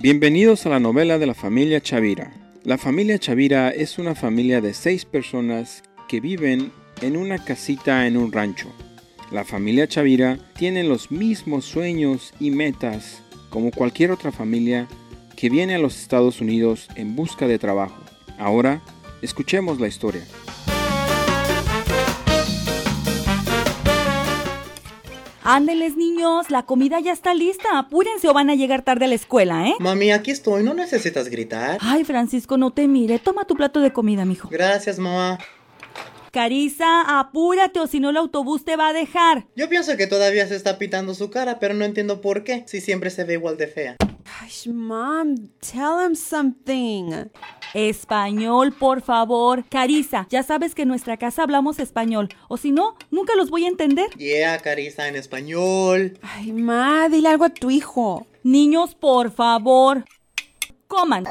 Bienvenidos a la novela de la familia Chavira. La familia Chavira es una familia de 6 personas que viven en una casita en un rancho. La familia Chavira tiene los mismos sueños y metas como cualquier otra familia que viene a los Estados Unidos en busca de trabajo. Ahora, escuchemos la historia. Ándeles, niños, la comida ya está lista. Apúrense o van a llegar tarde a la escuela, ¿eh? Mami, aquí estoy, no necesitas gritar. Ay, Francisco, no te mire. Toma tu plato de comida, mijo. Gracias, mamá. Carissa, apúrate o si no el autobús te va a dejar. Yo pienso que todavía se está pintando su cara, pero no entiendo por qué, si siempre se ve igual de fea. Gosh, Mom, tell him something. Español, por favor. Carissa, ya sabes que en nuestra casa hablamos español. O si no, nunca los voy a entender. Yeah, Carissa, en español. Ay, Ma, dile algo a tu hijo. Niños, por favor. Coman.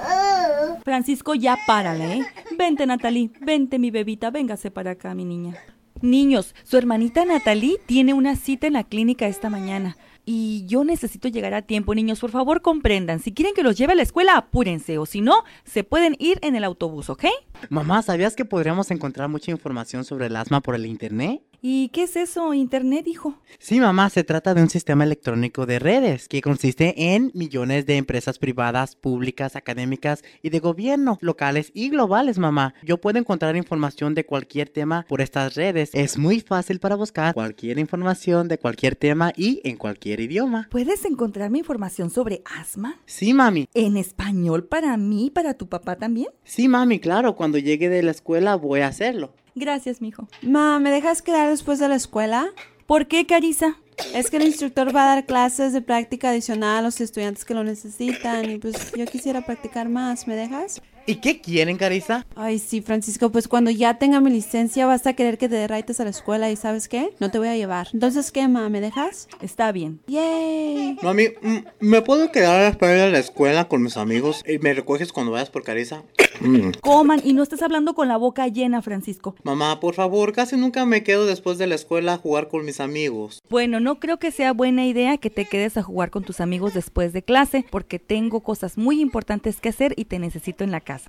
Francisco, ya párale, ¿eh? Vente, Natalie. Vente, mi bebita. Véngase para acá, mi niña. Niños, su hermanita Natalie tiene una cita en la clínica esta mañana. Y yo necesito llegar a tiempo, niños. Por favor, comprendan. Si quieren que los lleve a la escuela, apúrense. O si no, se pueden ir en el autobús, ¿ok? Mamá, ¿sabías que podríamos encontrar mucha información sobre el asma por el internet? ¿Y qué es eso, internet, hijo? Sí, mamá, se trata de un sistema electrónico de redes que consiste en millones de empresas privadas, públicas, académicas y de gobierno, locales y globales, mamá. Yo puedo encontrar información de cualquier tema por estas redes. Es muy fácil para buscar cualquier información de cualquier tema y en cualquier idioma. ¿Puedes encontrarme información sobre asma? Sí, mami. ¿En español para mí y para tu papá también? Sí, mami, claro. Cuando llegue de la escuela voy a hacerlo. Gracias, mijo. Ma, ¿me dejas quedar después de la escuela? ¿Por qué, Carissa? Es que el instructor va a dar clases de práctica adicional a los estudiantes que lo necesitan y pues yo quisiera practicar más. ¿Me dejas? ¿Y qué quieren, Carissa? Ay, sí, Francisco, pues cuando ya tenga mi licencia vas a querer que te dé raites a la escuela y ¿sabes qué? No te voy a llevar. Entonces, ¿qué, ma? ¿Me dejas? Está bien. ¡Yay! Mami, ¿me puedo quedar a la espera de la escuela con mis amigos y me recoges cuando vayas por Carissa? Coman y no estés hablando con la boca llena, Francisco. Mamá, por favor, casi nunca me quedo después de la escuela a jugar con mis amigos. Bueno, no creo que sea buena idea que te quedes a jugar con tus amigos después de clase, porque tengo cosas muy importantes que hacer y te necesito en la casa.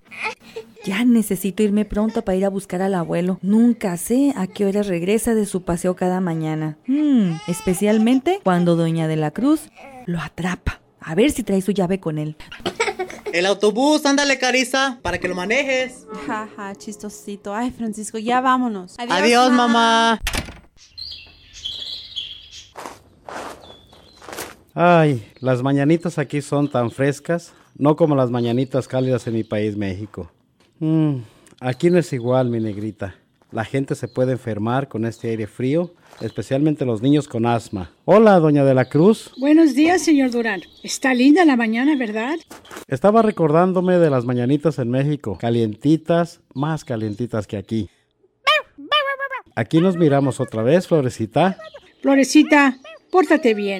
Ya necesito irme pronto para ir a buscar al abuelo. Nunca sé a qué hora regresa de su paseo cada mañana. Especialmente cuando Doña de la Cruz lo atrapa. A ver si trae su llave con él. El autobús, ándale, Carissa, para que lo manejes. Jaja, chistosito. Ay, Francisco, ya vámonos. Adiós, mamá. Ay, las mañanitas aquí son tan frescas, no como las mañanitas cálidas en mi país, México. Aquí no es igual, mi negrita. La gente se puede enfermar con este aire frío, especialmente los niños con asma. Hola, doña de la Cruz. Buenos días, señor Durán. Está linda la mañana, ¿verdad? Estaba recordándome de las mañanitas en México, calientitas, más calientitas que aquí. Aquí nos miramos otra vez, Florecita. Florecita, pórtate bien.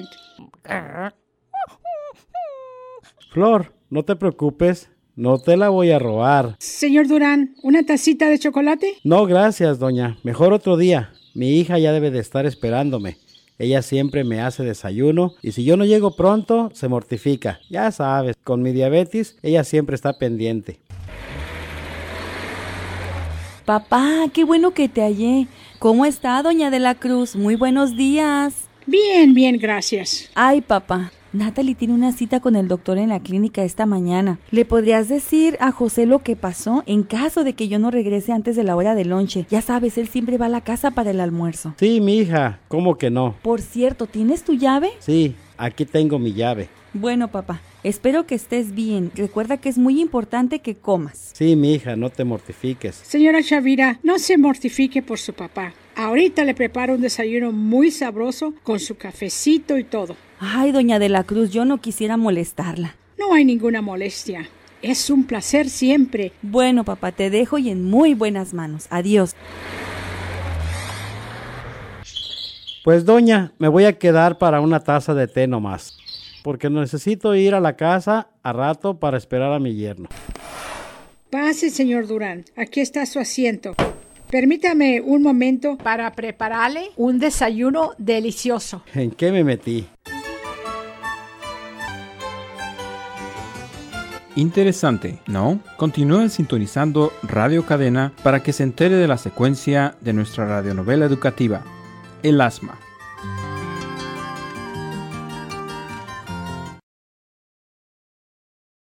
Flor, no te preocupes, no te la voy a robar. Señor Durán, ¿una tacita de chocolate? No, gracias, doña. Mejor otro día. Mi hija ya debe de estar esperándome. Ella siempre me hace desayuno y si yo no llego pronto, se mortifica. Ya sabes, con mi diabetes, ella siempre está pendiente. Papá, qué bueno que te hallé. ¿Cómo está, Doña de la Cruz? Muy buenos días. Bien, bien, gracias. Ay, papá, Natalie tiene una cita con el doctor en la clínica esta mañana. ¿Le podrías decir a José lo que pasó en caso de que yo no regrese antes de la hora del lonche? Ya sabes, él siempre va a la casa para el almuerzo. Sí, mi hija, ¿cómo que no? Por cierto, ¿tienes tu llave? Sí, aquí tengo mi llave. Bueno, papá, espero que estés bien. Recuerda que es muy importante que comas. Sí, mi hija, no te mortifiques. Señora Chavira, no se mortifique por su papá. Ahorita le preparo un desayuno muy sabroso con su cafecito y todo. Ay, Doña de la Cruz, yo no quisiera molestarla. No hay ninguna molestia. Es un placer siempre. Bueno, papá, te dejo y en muy buenas manos. Adiós. Pues, doña, me voy a quedar para una taza de té nomás, porque necesito ir a la casa a rato para esperar a mi yerno. Pase, señor Durán. Aquí está su asiento. Permítame un momento para prepararle un desayuno delicioso. ¿En qué me metí? Interesante, ¿no? Continúe sintonizando Radio Cadena para que se entere de la secuencia de nuestra radionovela educativa, El asma.